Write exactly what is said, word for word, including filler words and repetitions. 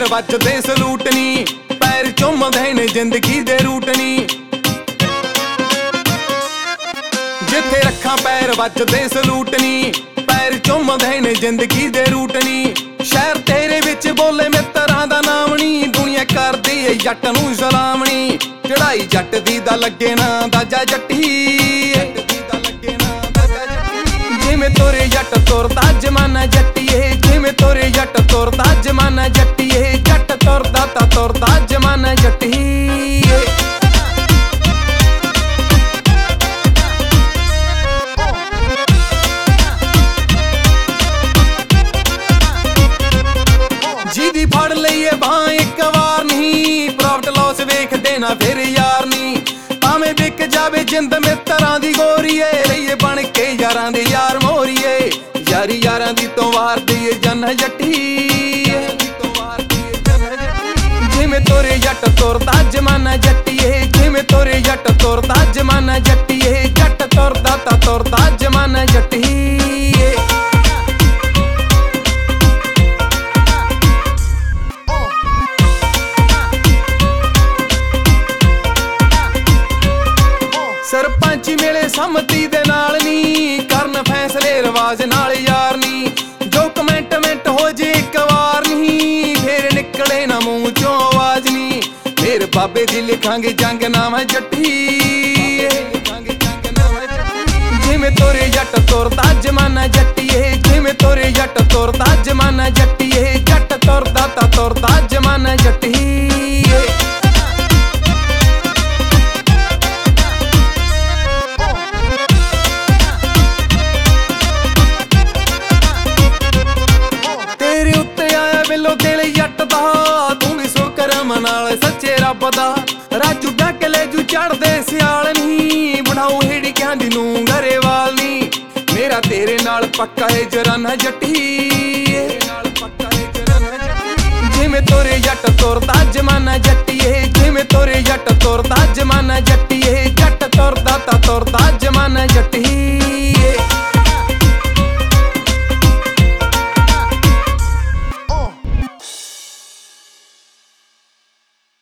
ਵੱਜਦੇ ਸਲੂਟ ਨੀ, ਪੈਰ ਚੁੰਮਦੇ ਨੇ ਜ਼ਿੰਦਗੀ ਦੇ ਰੂਟ ਨੀ। ਜਿੱਥੇ ਰੱਖਾਂ ਪੈਰ ਵੱਜਦੇ ਸਲੂਟ ਨੀ, ਪੈਰ ਚੁੰਮਦੇ ਨੇ ਜ਼ਿੰਦਗੀ ਦੇ ਰੂਟ ਨੀ। ਸ਼ਹਿਰ ਤੇਰੇ ਵਿੱਚ ਬੋਲੇ ਮਿੱਤਰਾਂ ਦਾ ਨਾਮ ਨੀ, ਦੁਨੀਆ ਕਰਦੀ ਏ ਜੱਟ ਨੂੰ ਸਲਾਮ ਨੀ। ਚੜਾਈ ਜੱਟ ਦੀ ਦਾ ਲੱਗੇ ਨਾ ਦਾਜਾ ਜੱਟੀ, ਜਿਵੇਂ ਤੋਰੇ ਜੱਟ ਤੁਰਦਾ ਜਮਾਨਾ ਜੱਟੀਏ, ਜਿਵੇਂ ਤੋਰੇ ਜੱਟ ਤੁਰਦਾ ਜਮਾਨਾ ਜੱਟੀਏ। ਜੱਟ ਤੁਰਦਾ ਤਾਂ ਤੁਰਦਾ ਜਮਾਨਾ ਜੱਟੀਏ। ਜਿਹਦੀ ਫੜ ਲਈਏ ਬਾਂਹ ਇੱਕ ਵਾਰ ਨਹੀਂ, ਪ੍ਰੋਫਿਟ ਲਾਸ ਵੇਖਦੇ ਨਾ ਫਿਰ ਯਾਰ ਨਹੀਂ। ਭਾਵੇਂ ਵਿਕ ਜਾਵੇ ਜਿੰਦ ਮਿੱਤਰਾਂ ਦੀ ਗੋਰੀਏ, ਰਹੀਏ ਬਣ ਕੇ ਯਾਰਾਂ ਦੇ ਯਾਰ ਮੋਰੀਏ। ਯਾਰੀ ਯਾਰਾਂ ਦੀ ਤੋਂ ਵਾਰ ਦੀਏ ਜਨ ਜੱਟੀ, ਜਿਵੇਂ ਤੋਰੇ ਜੱਟ ਤੁਰਦਾ ਜਮਾਨਾ ਜੱਟੀਏ, ਜਿਵੇਂ ਤੋਰੇ ਜੱਟ ਤੁਰਦਾ ਜਮਾਨਾ ਜੱਟੀਏ। ਜੱਟ ਤੁਰਦਾ ਤਾਂ ਤੁਰਦਾ ਜਮਾਨਾ ਜੱਟੀਏ। ਸਰਪੰਚੀ ਮੇਲੇ ਸੰਮਤੀ ਦੇ ਨਾਲ ਨੀ, ਕਰਨ ਫੈਸਲੇ ਰਿਵਾਜ ਨਾਲ ਯਾਰ ਨੀ। ਜੋ ਕਮੈਂਟ ਮਿੰਟ ਹੋ ਜੇ ਇੱਕ ਵਾਰ ਨੀ, ਫੇਰ ਨਿਕਲੇ ਨਾ ਮੂੰਹ ਚੋਂ ਆਵਾਜ਼ ਨੀ। ਫੇਰ ਬਾਬੇ ਦੀ ਲਿਖਾਂਗੇ ਜੰਗ ਨਾਮ ਜੱਟੀ, ਜਿਵੇਂ ਤੋਰੇ ਜੱਟ ਤੁਰਦਾ ਜਮਾਨਾ ਜੱਟੀਏ, ਜਿਵੇਂ ਤੋਰੇ ਜੱਟ ਤੁਰਦਾ ਜਮਾਨਾ ਜੱਟੀਏ। ਜੱਟ ਤੁਰਦਾ ਤਾਂ ਤੁਰਦਾ ਜਮਾਨਾ ਜੱਟੀਏ। ਤੇਰੇ ਉੱਤੇ ਆਇਆ ਬਿੱਲੋ ਦਿਲ ਜੱਟ ਦਾ, ਤੂੰ ਵੀ ਸ਼ੁਕਰਮ ਨਾਲ ਸੱਚੇ ਰੱਬ ਦਾ। ਰਾਜੂ ਡੱਕ ਲੈ ਜੂ ਚੜਦੇ ਸਿਆਲ ਨੀ, ਬਣਾਉ ਹਿੜਕਿਆਂ ਦੀ ਨੂੰ ਗਰੇਵਾਲ ਨੀ। ਮੇਰਾ ਤੇਰੇ ਨਾਲ ਪੱਕਾ ਏ ਜਰਾਨਾ ਜੱਟੀ, ਜਿਵੇਂ ਤੋਰੇ ਜੱਟ ਤੁਰਦਾ ਜਮਾਨਾ ਜੱਟੀਏ, ਜਿਵੇਂ ਤੋਰੇ ਜੱਟ ਤੁਰਦਾ ਜਮਾਨਾ ਜੱਟੀਏ। ਜੱਟ ਤੁਰਦਾ ਤਾਂ ਤੁਰਦਾ ਜਮਾਨਾ ਜੱਟੀ।